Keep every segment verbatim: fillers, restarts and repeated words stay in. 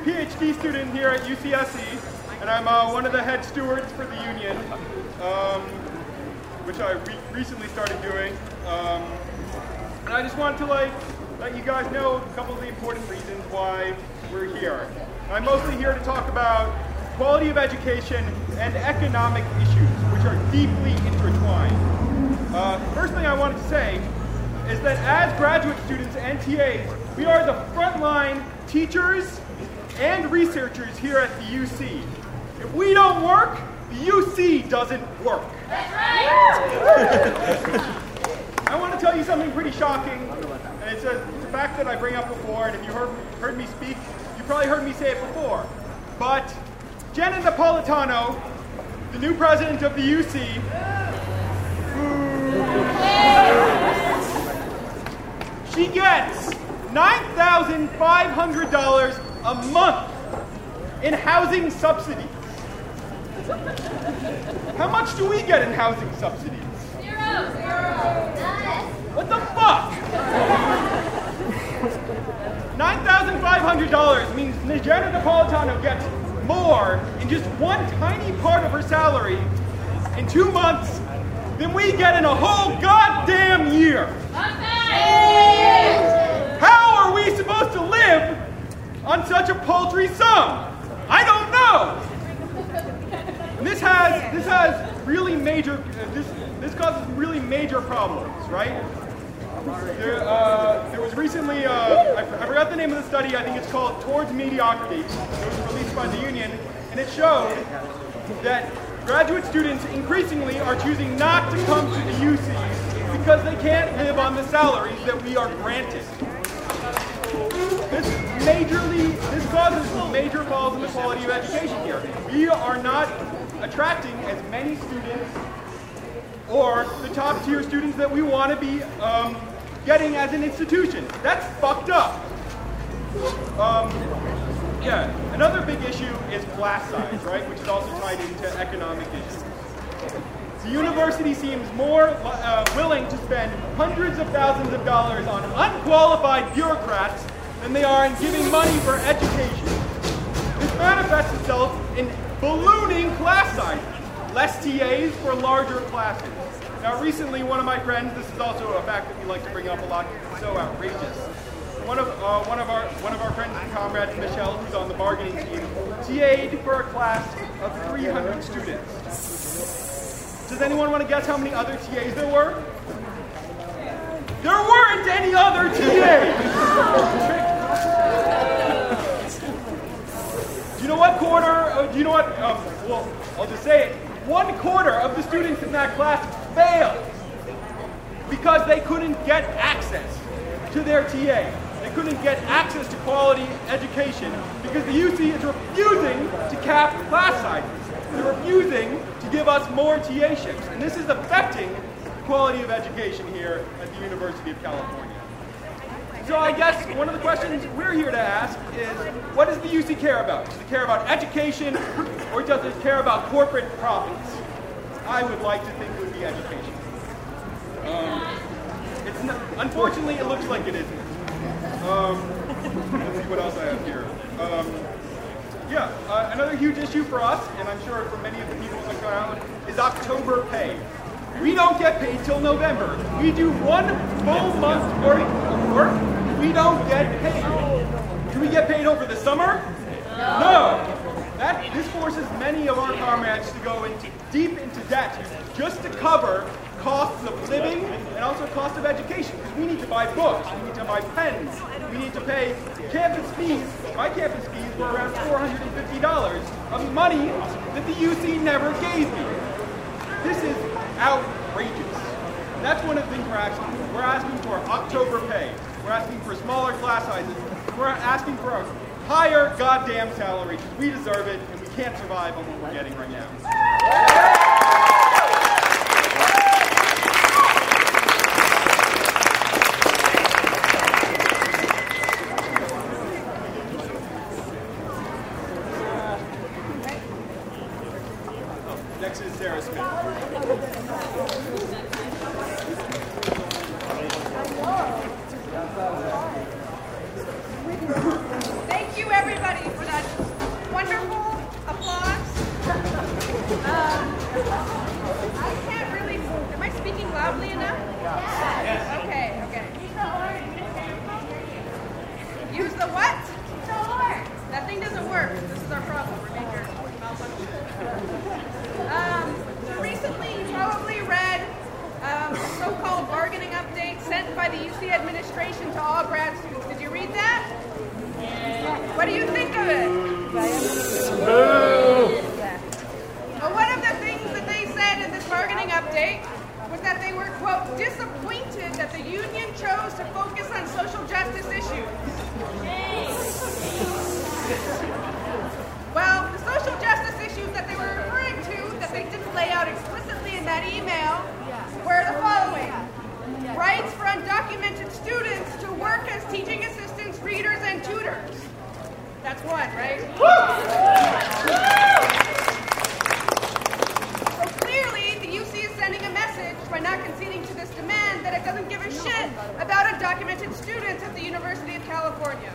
PhD student here at U C S C, and I'm uh, one of the head stewards for the union, um, which I re recently started doing. Um, and I just wanted to like let you guys know a couple of the important reasons why we're here. I'm mostly here to talk about quality of education and economic issues, which are deeply intertwined. Uh, first thing I wanted to say is that as graduate students and T As, we are the frontline teachers and researchers here at the U C. If we don't work, the U C doesn't work. That's right! I want to tell you something pretty shocking, and it's a, it's a fact that I bring up before, and if you heard, heard me speak, you probably heard me say it before. But Jenna Napolitano, the new president of the U C, she gets nine thousand five hundred dollars a month in housing subsidies. How much do we get in housing subsidies? Zero! Zero! What the fuck? nine thousand five hundred dollars means Jenna Napolitano gets more in just one tiny part of her salary in two months than we get in a whole goddamn year. How are we supposed to live on such a paltry sum? I don't know. And this has this has really major uh, this this causes really major problems, right? There, uh, there was recently, uh, I, I forgot the name of the study, I think it's called Towards Mediocrity. It was released by the union, and it showed that graduate students increasingly are choosing not to come to the U C because they can't live on the salaries that we are granted. This majorly, this causes major falls in the quality of education here. We are not attracting as many students or the top tier students that we want to be um, getting as an institution. That's fucked up. Um, yeah, another big issue is class size, right, which is also tied into economic issues. The university seems more uh, willing to spend hundreds of thousands of dollars on unqualified bureaucrats than they are in giving money for education. This manifests itself in ballooning class sizes, less T As for larger classes. Now recently, one of my friends, this is also a fact that we like to bring up a lot because it's so outrageous. One of, uh, one of, our, one of our friends and comrades, Michelle, who's on the bargaining team, T A'd for a class of three hundred students. Does anyone want to guess how many other T As there were? There weren't any other T As! Do you know what quarter, uh, do you know what, um, well, I'll just say it. One quarter of the students in that class failed because they couldn't get access to their T A. They couldn't get access to quality education because the U C is refusing to cap class sizes. They're refusing to give us more T A shifts. And this is affecting the quality of education here at the University of California. So I guess one of the questions we're here to ask is, what does the U C care about? Does it care about education, or does it care about corporate profits? I would like to think it would be education. Um, it's not, unfortunately, it looks like it isn't. Um, let's see what else I have here. Um, yeah, uh, another huge issue for us, and I'm sure for many of the people in the crowd, is October pay. We don't get paid till November. We do one full month work of work. We don't get paid. Do we get paid over the summer? No. That, this forces many of our comrades to go into, deep into debt just to cover costs of living and also cost of education, because we need to buy books, we need to buy pens, we need to pay campus fees. My campus fees were around four hundred fifty dollars of money that the U C never gave me. This is outrageous. And that's one of the things we're asking for. We're asking for October pay. We're asking for smaller class sizes. We're asking for a higher goddamn salary because we deserve it and we can't survive on what we're getting right now. Next is Sarah Smith. Thank you, everybody, for that by the U C administration to all grad students. Did you read that? What do you think of it? Well, one of the things that they said in this bargaining update was that they were, quote, disappointed that the union chose to focus on social justice issues. Well, the social justice issues that they were referring to, that they didn't lay out explicitly in that email, were the following. Rights for undocumented students to work as teaching assistants, readers, and tutors. That's one, right? So clearly, the U C is sending a message by not conceding to this demand that it doesn't give a shit about undocumented students at the University of California.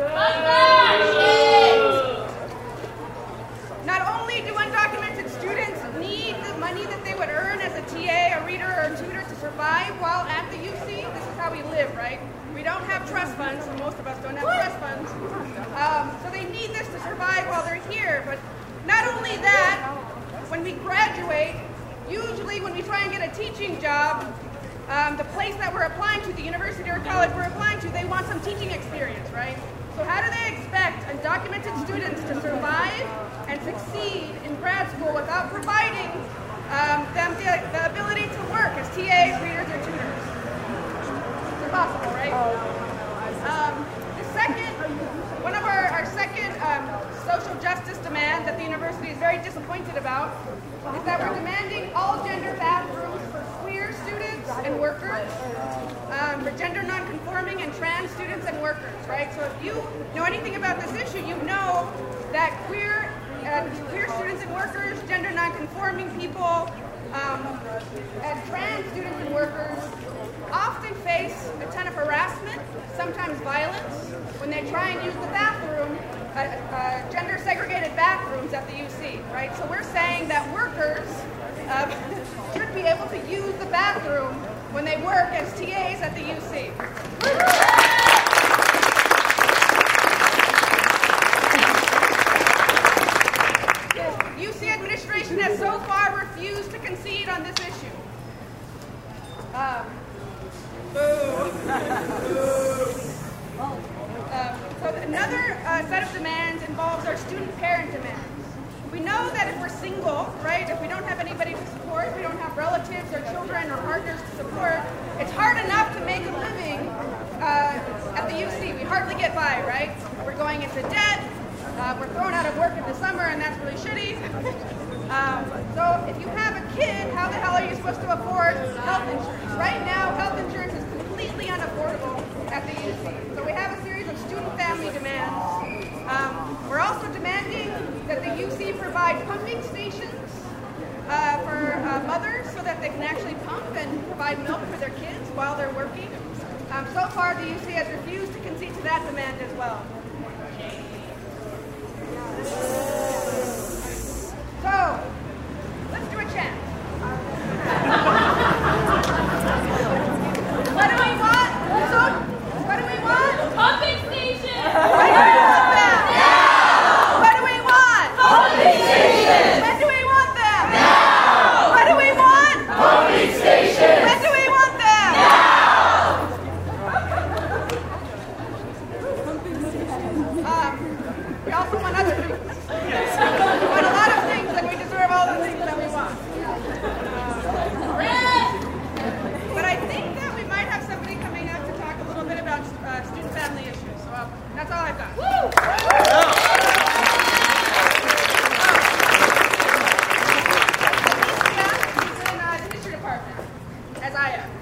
Not only do undocumented students need the money that they would earn as a T A, a reader, or a tutor to survive while at the U C, this is how we live, right? We don't have trust funds, and most of us don't have trust funds. Um, so they need this to survive while they're here. But not only that, when we graduate, usually when we try and get a teaching job, um, the place that we're applying to, the university or college we're applying to, they want some teaching experience, right? So how do they expect undocumented students to survive and succeed in grad school without providing um, them the, the ability to work as T As, readers, or tutors? It's impossible, right? Um, the second, one of our, our second um, social justice demand that the university is very disappointed about is that we're demanding all gender bathrooms for queer students and workers, um, for gender non-conforming and trans students and workers, right? So if you know anything about this issue, you know that queer, uh, queer students and workers, gender non-conforming people, um, and trans students and workers often face a ton of harassment, sometimes violence, when they try and use the bathroom, uh, uh, gender-segregated bathrooms at the U C, right? So we're saying that workers uh, should be able to use the bathroom when they work as T As at the U C. The U C administration has so far refused to concede on this issue. Um, boo. Uh, so another uh, set of demands involves our student-parent demands. We know that if we're single, right, if we don't have anybody to support, if we don't have relatives or children or partners to support, it's hard enough to make a living uh, at the U C. We hardly get by, right? We're going into debt, uh, we're thrown out of work in the summer, and that's really shitty. Um, so if you have a kid, how the hell are you supposed to afford health insurance? Right now, health insurance is completely unaffordable at the U C. So we have a series of student family demands. Um, we're also demanding that the U C provide pumping stations uh, for uh, mothers so that they can actually pump and provide milk for their kids while they're working. Um, so far, the U C has refused to concede to that demand as well. So, let's do a chant. What do we want? So, what do we want? Pumping station! What do we want them? Now! What do we want? Pumping station! When do we want them? Now! What do we want? Pumping station! When do we want them? Now! Um, we also want other things. We want a lot of things, and we deserve all the things that we want. But I think that we might have somebody coming out to talk a little bit about uh, student family issues. So uh, that's all I've got. He's in uh, the history department, as I am.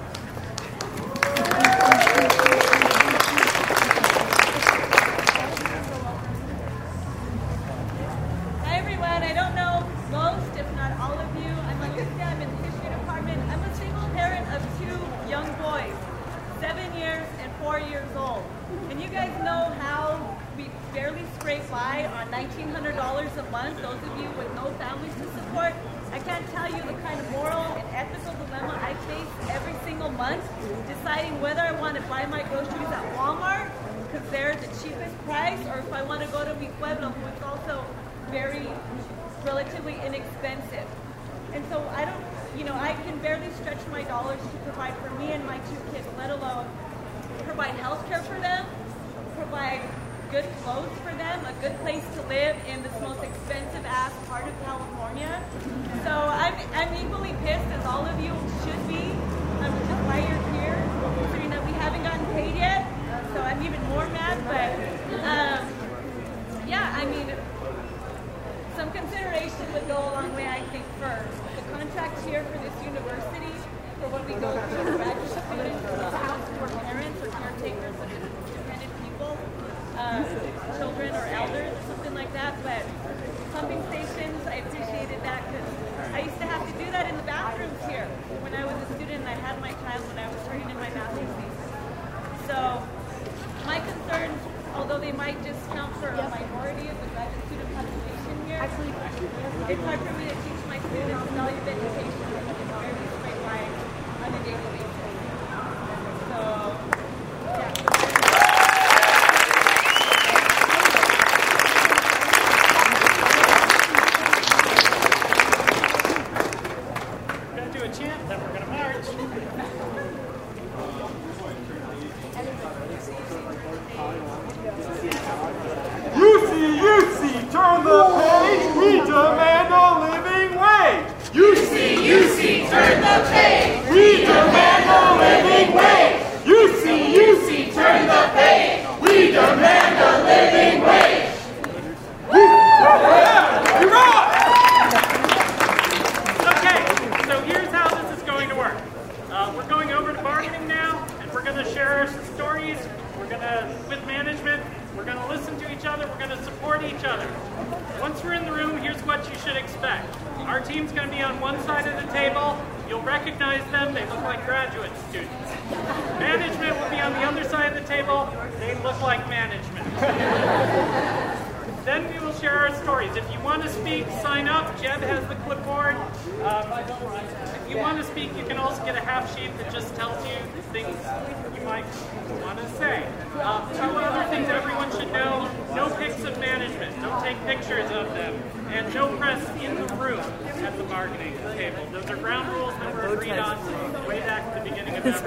Hi everyone, I don't know most, if not all of you. I'm Alicia, I'm in the history department. I'm a single parent of two young boys, seven years and four years old. And you guys know how we barely scrape by on nineteen hundred dollars a month, those of you with no families to support. I can't tell you the kind of moral and ethical dilemma I face every single month, deciding whether I want to buy my groceries at Walmart, because they're the cheapest price, or if I want to go to Mi Pueblo, which is also very relatively inexpensive. And so I don't you know, I can barely stretch my dollars to provide for me and my two kids, let alone provide health care for them, provide good clothes for them, a good place to live in this most expensive ass part of California. So I'm, I'm equally pissed as all of you should be, um, which is why you're here, considering that we haven't gotten paid yet. So I'm even more mad, but um, yeah, I mean, some consideration would go a long way, I think, first. The contract here for this university, for what we go through as graduate students, is house for parents or caretakers of dependent people, uh, children or elders or something like that. But pumping stations, I appreciated that because I used to have to do that in the bathrooms here when I was a student and I had my child when I was turning in my master's thesis. So my concerns, although they might just count for a minority of the graduate student population here, it's hard for me to teach my students valuable education in a very straight line on a daily basis. So, yeah. We're going to do a chant, then we're going to march. U C, U C, turn the page, we demand a living wage. U C, U C, turn the page. We demand a living wage. U C, U C, turn the page. We demand a living wage. Yeah, you're right. Okay, so here's how this is going to work. Uh, we're going over to bargaining now, and we're going to share our stories. We're going to, with management, we're going to listen to each other. We're going to support each other. Once we're in the room, here's what you should expect. Our team's going to be on one side of the table. You'll recognize them. They look like graduate students. Management will be on the other side of the table. They look like management. Then we will share our stories. If you want to speak, sign up. Jeb has the clipboard. Um, if you want to speak, you can also get a half sheet that just tells you things you might want to say. Um, two other things everyone should know. No pics of management. Don't take pictures of them. And no press in the room at the bargaining table. Those are ground rules that were agreed on way back at the beginning of that